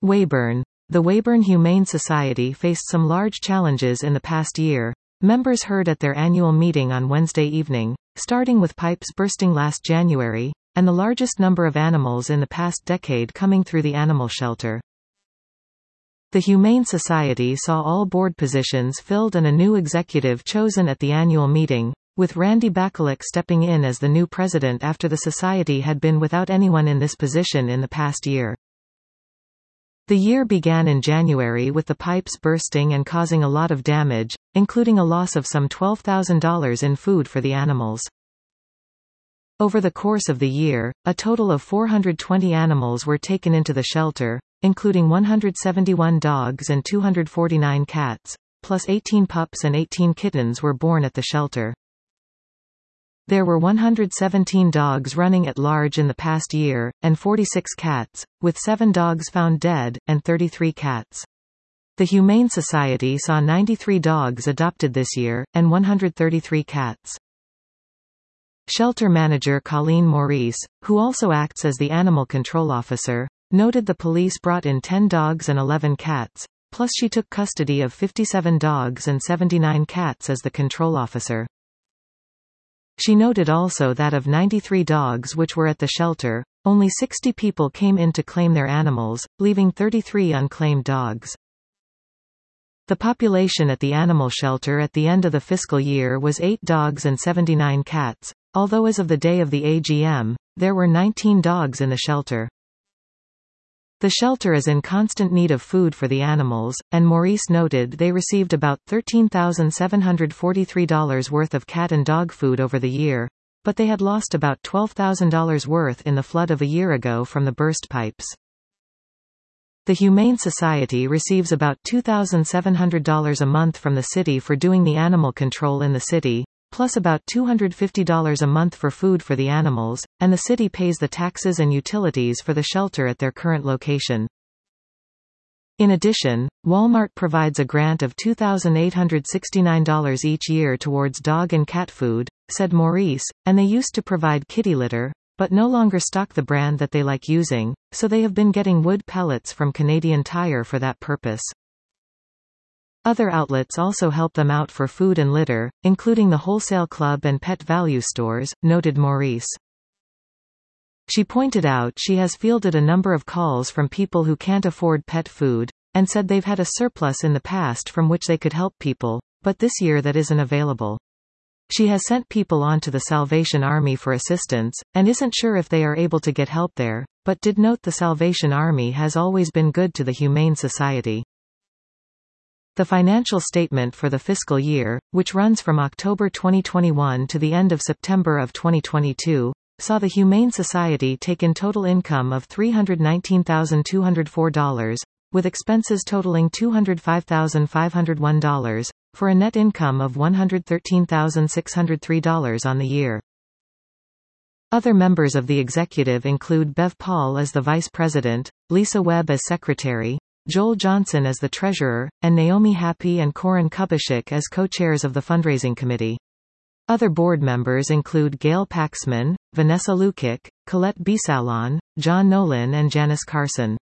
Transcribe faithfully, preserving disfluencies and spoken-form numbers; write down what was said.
Weyburn. The Weyburn Humane Society faced some large challenges in the past year. Members heard at their annual meeting on Wednesday evening, starting with pipes bursting last January, and the largest number of animals in the past decade coming through the animal shelter. The Humane Society saw all board positions filled and a new executive chosen at the annual meeting, with Randy Bacalek stepping in as the new president after the society had been without anyone in this position in the past year. The year began in January with the pipes bursting and causing a lot of damage, including a loss of some twelve thousand dollars in food for the animals. Over the course of the year, a total of four hundred twenty animals were taken into the shelter, including one hundred seventy-one dogs and two hundred forty-nine cats, plus eighteen pups and eighteen kittens were born at the shelter. There were one hundred seventeen dogs running at large in the past year, and forty-six cats, with seven dogs found dead, and thirty-three cats. The Humane Society saw ninety-three dogs adopted this year, and one hundred thirty-three cats. Shelter manager Colleen Maurice, who also acts as the animal control officer, noted the police brought in ten dogs and eleven cats, plus she took custody of fifty-seven dogs and seventy-nine cats as the control officer. She noted also that of ninety-three dogs which were at the shelter, only sixty people came in to claim their animals, leaving thirty-three unclaimed dogs. The population at the animal shelter at the end of the fiscal year was eight dogs and seventy-nine cats, although as of the day of the A G M, there were nineteen dogs in the shelter. The shelter is in constant need of food for the animals, and Maurice noted they received about thirteen thousand seven hundred forty-three dollars worth of cat and dog food over the year, but they had lost about twelve thousand dollars worth in the flood of a year ago from the burst pipes. The Humane Society receives about two thousand seven hundred dollars a month from the city for doing the animal control in the city, plus about two hundred fifty dollars a month for food for the animals, and the city pays the taxes and utilities for the shelter at their current location. In addition, Walmart provides a grant of two thousand eight hundred sixty-nine dollars each year towards dog and cat food, said Maurice, and they used to provide kitty litter, but no longer stock the brand that they like using, so they have been getting wood pellets from Canadian Tire for that purpose. Other outlets also help them out for food and litter, including the Wholesale Club and Pet Value Stores, noted Maurice. She pointed out she has fielded a number of calls from people who can't afford pet food, and said they've had a surplus in the past from which they could help people, but this year that isn't available. She has sent people on to the Salvation Army for assistance, and isn't sure if they are able to get help there, but did note the Salvation Army has always been good to the Humane Society. The financial statement for the fiscal year, which runs from October twenty twenty-one to the end of September of twenty twenty-two, saw the Humane Society take in total income of three hundred nineteen thousand two hundred four dollars, with expenses totaling two hundred five thousand five hundred one dollars, for a net income of one hundred thirteen thousand six hundred three dollars on the year. Other members of the executive include Bev Paul as the vice president, Lisa Webb as secretary, Joel Johnson as the treasurer, and Naomi Happy and Corin Kubashik as co-chairs of the fundraising committee. Other board members include Gail Paxman, Vanessa Lukic, Colette Bisalon, John Nolan and Janice Carson.